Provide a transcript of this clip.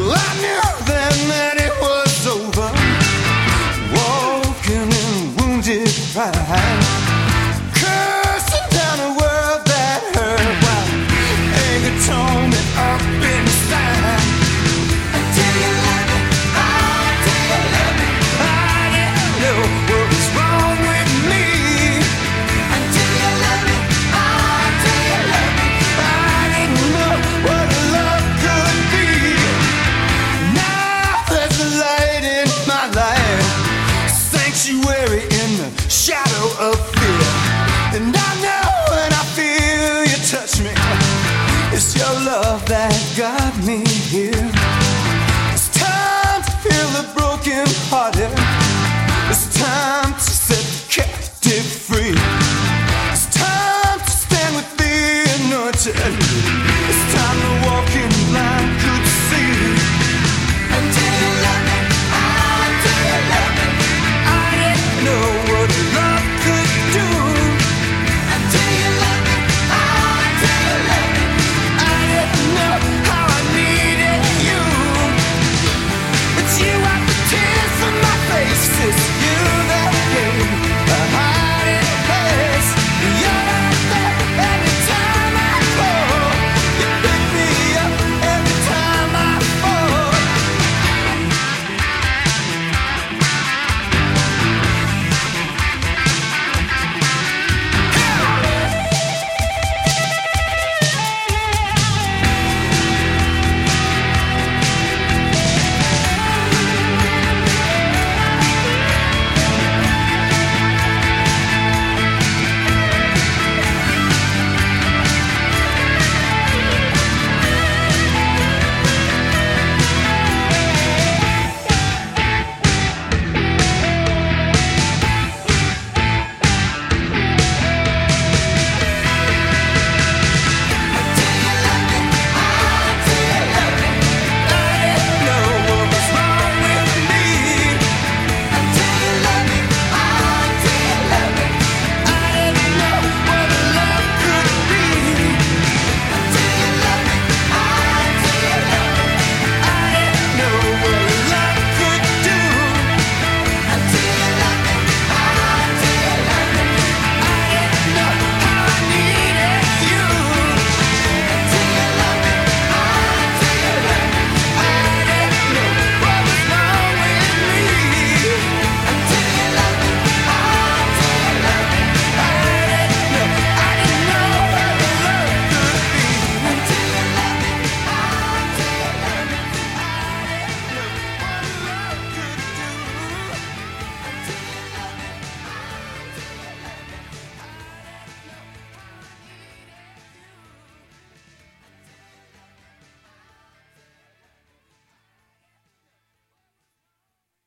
I knew then that it was over. Walking in wounded pride, cursing down a world that hurt, while anger tore me up inside. Until you let me, until you let me, I didn't know what was wrong with me. Until you let me, until you let me, I didn't know what love could be. Now there's a light in my life, sanctuary in the shadow of fear. And I know when I feel you touch me, it's your love that got me here.